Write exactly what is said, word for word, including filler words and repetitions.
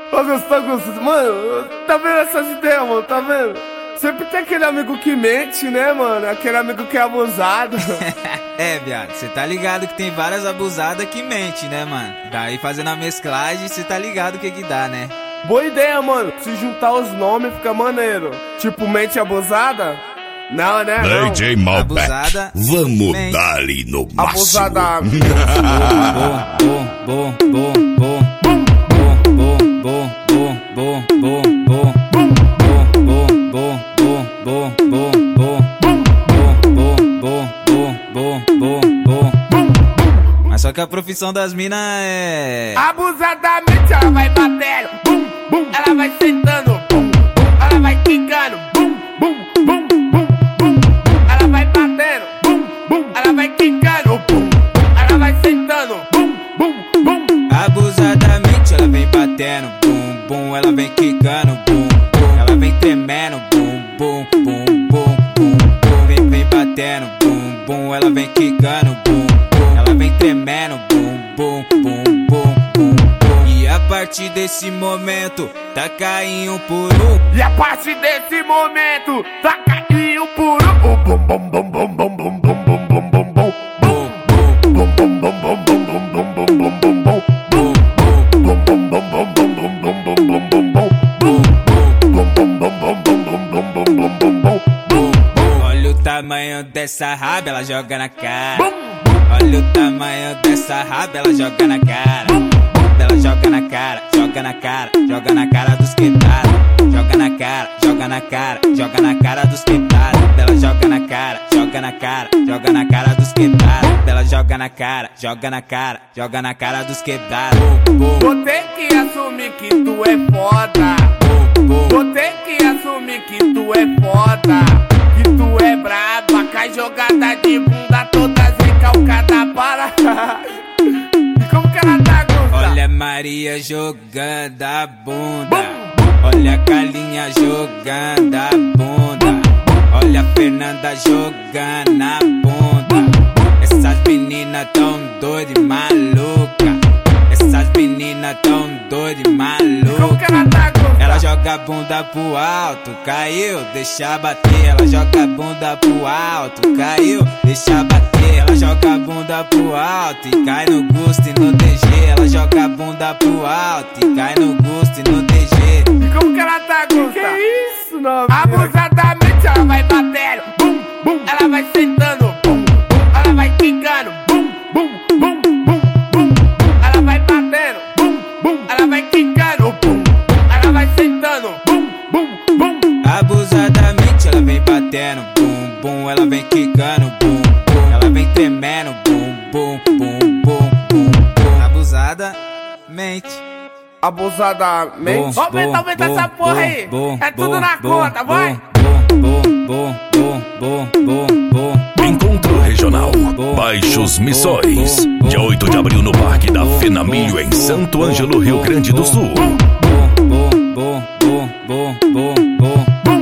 Augusto, Augusto, mano, tá vendo essas ideias, mano, tá vendo? Sempre tem aquele amigo que mente, né, mano? Aquele amigo que é abusado. É, viado, cê tá ligado que tem várias abusadas que mente, né, mano? Daí fazendo a mesclagem, cê tá ligado o que que dá, né? Boa ideia, mano. Se juntar os nomes fica maneiro. Tipo, mente abusada? Não, né? Não. D J Malbec. Abusada. Vamos Mente. dar-lhe no máximo. Abusada. Bom, bom, bom, bom, bom. Bom, bom, bom, bom, bom, bom. Bom, bom, bom, bom, bom, bom, bom. Bom, bom, bom, bom, bom, bom. Mas só que a profissão das minas é... Abusadamente ela vai batendo, bum, bum. Ela vai sentando, bum, bum. Ela vai quicando, bum, bum, bum, bum, bum. Ela vai batendo, bum, bum. Ela vai quicando, bum. Ela vai sentando, bum, bum, bum. Abusadamente ela vem batendo, bum, bum. Ela vem quicando, bum, bum. Ela vem tremendo, bum, bum, bum, bum, bum, bum. Vem, vem batendo, bum, bum. Ela vem quicando, bum, bum. Ela vem tremendo, bum, bum, bum, bum, bum, bum. E a partir desse momento, tá caindo um por um. E a partir desse momento, tá caindo por um. Bum, bum, bum, bum, bum, bum, bum, bum, bum, bum, bum. Bum, bum, Bum, bum, bum, bum, bum, bum, bum, bum, bum, bum, bum. bum, Bum, bum, bum, bum, bum, bum, bum, bum, bum, bum, bum. bum, Bum, bum, bum, bum, bum, bum, bum, bum, bum, bum, bum. bum, bum. Olha o tamanho dessa raba, ela joga na cara. Olha o tamanho dessa raba, ela joga na cara. Ela joga na cara, joga na cara, joga na cara dos quebrados. Joga na cara, joga na cara, joga na cara dos quebrados. Ela joga na cara, joga na cara, joga na cara dos quebrados. Ela joga na cara, joga na cara, joga na cara dos quebrados. Vou ter que assumir que tu é foda. Vou ter que assumir que tu é foda. Que tu é braba, cai jogada de bunda toda recalcada para. E como que ela tá, Gusta? Olha a Maria jogando a bunda. Olha a Carlinha jogando a bunda. Olha a Fernanda jogando a bunda. Essas meninas tão doidas e maluca. Essas meninas tão doidas e Como maluca. que ela tá, Gusta? Ela joga a bunda pro alto, caiu, deixa bater. Ela joga a bunda pro alto, caiu, deixa bater. Ela joga a bunda pro alto e cai no gosto e no D G. Ela joga a bunda pro alto e cai no gosto e no D G. E como que ela tá, Gusta? Que isso, não? Abusadamente ela vai batendo, bum, bum. Ela vai sentando, bum, bum. Ela vai quicando, bum, bum, bum, bum, bum. Ela vai batendo, bum, bum. Ela vai quicando, bum. Ela vai sentando, bum, bum, bum. Abusadamente ela vem batendo, bum, bum. Ela vem quicando, bum, bum. Ela vem tremendo, bum, bum, bum, bum, bum, bum. Abusadamente. Abusadamente. Bom, Vamos aumentar, bom, aumentar bom, essa porra bom, aí. bom, É tudo bom, na bom, conta, vai. Bom, bom, bom, bom, bom, bom, bom. Encontro Regional Baixos Missões. Dia oito de abril no Parque da Fenamilho, em Santo Ângelo, Rio Grande do Sul. Bom, bom, bom, bom, bom, bom, bom.